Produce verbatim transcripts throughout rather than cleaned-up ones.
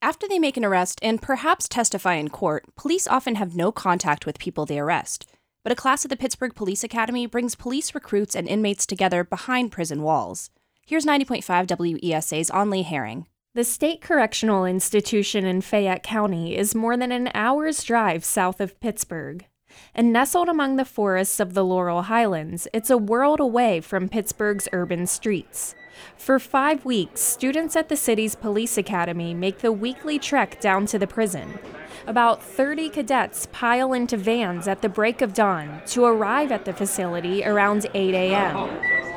After they make an arrest and perhaps testify in court, police often have no contact with people they arrest. But a class at the Pittsburgh Police Academy brings police recruits and inmates together behind prison walls. Here's ninety point five W E S A's Onley Herring. The State Correctional Institution in Fayette County is more than an hour's drive south of Pittsburgh. And nestled among the forests of the Laurel Highlands, it's a world away from Pittsburgh's urban streets. For five weeks, students at the city's police academy make the weekly trek down to the prison. About thirty cadets pile into vans at the break of dawn to arrive at the facility around eight a.m.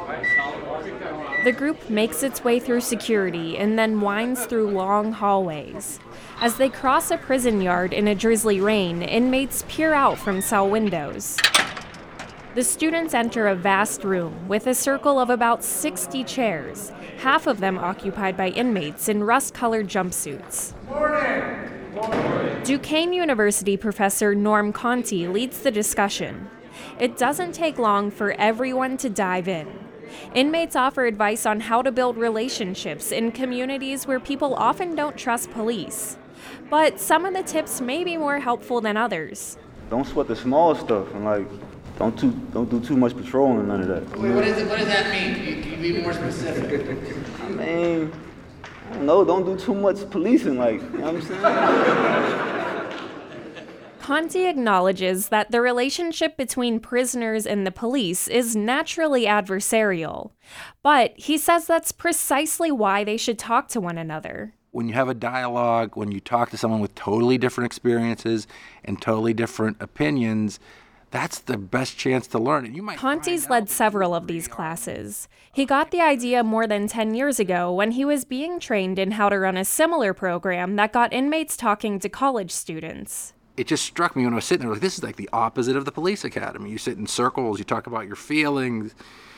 The group makes its way through security and then winds through long hallways. As they cross a prison yard in a drizzly rain, inmates peer out from cell windows. The students enter a vast room with a circle of about sixty chairs, half of them occupied by inmates in rust-colored jumpsuits. Morning. Morning. Duquesne University professor Norm Conti leads the discussion. It doesn't take long for everyone to dive in. Inmates offer advice on how to build relationships in communities where people often don't trust police. But some of the tips may be more helpful than others. Don't sweat the small stuff, and like, don't too, don't do too much patrolling and none of that. Wait, what, is it, what does that mean? Can you, can you be more specific? I mean, I don't know, don't do too much policing, like, you know what I'm saying? Conti acknowledges that the relationship between prisoners and the police is naturally adversarial, but he says that's precisely why they should talk to one another. When you have a dialogue, when you talk to someone with totally different experiences and totally different opinions, that's the best chance to learn. And you might Conti's led several of these classes. He got the idea more than ten years ago when he was being trained in how to run a similar program that got inmates talking to college students. It just struck me when I was sitting there, like, this is like the opposite of the police academy. You sit in circles, you talk about your feelings.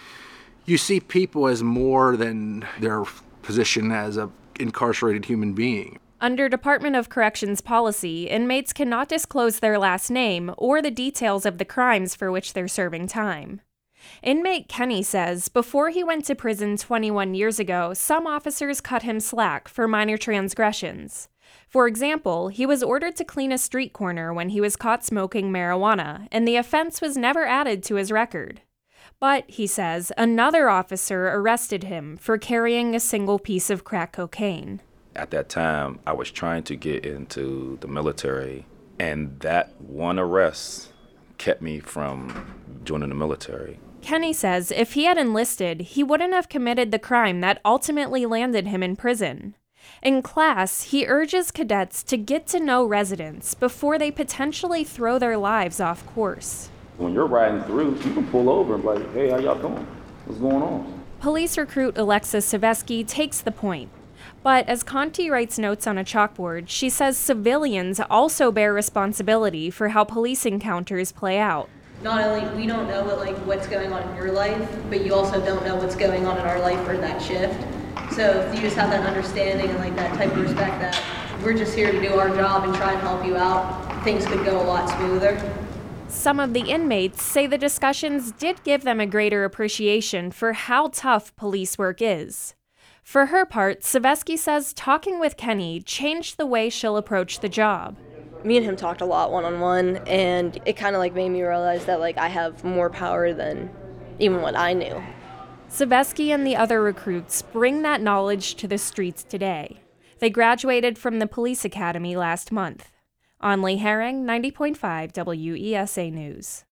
You see people as more than their position as a incarcerated human being. Under Department of Corrections policy, inmates cannot disclose their last name or the details of the crimes for which they're serving time. Inmate Kenny says before he went to prison twenty-one years ago, some officers cut him slack for minor transgressions. For example, he was ordered to clean a street corner when he was caught smoking marijuana, and the offense was never added to his record. But, he says, another officer arrested him for carrying a single piece of crack cocaine. At that time, I was trying to get into the military, and that one arrest kept me from joining the military. Kenny says if he had enlisted, he wouldn't have committed the crime that ultimately landed him in prison. In class, he urges cadets to get to know residents before they potentially throw their lives off course. When you're riding through, you can pull over and be like, hey, how y'all doing? What's going on? Police recruit Alexis Savesky takes the point. But as Conti writes notes on a chalkboard, she says civilians also bear responsibility for how police encounters play out. Not only we don't know what, like what's going on in your life, but you also don't know what's going on in our life for that shift. So if you just have that understanding and like that type of respect that we're just here to do our job and try and help you out, things could go a lot smoother. Some of the inmates say the discussions did give them a greater appreciation for how tough police work is. For her part, Savesky says talking with Kenny changed the way she'll approach the job. Me and him talked a lot one-on-one, and it kind of like made me realize that like I have more power than even what I knew. Savesky and the other recruits bring that knowledge to the streets today. They graduated from the police academy last month. Onley Herring, ninety point five W E S A News.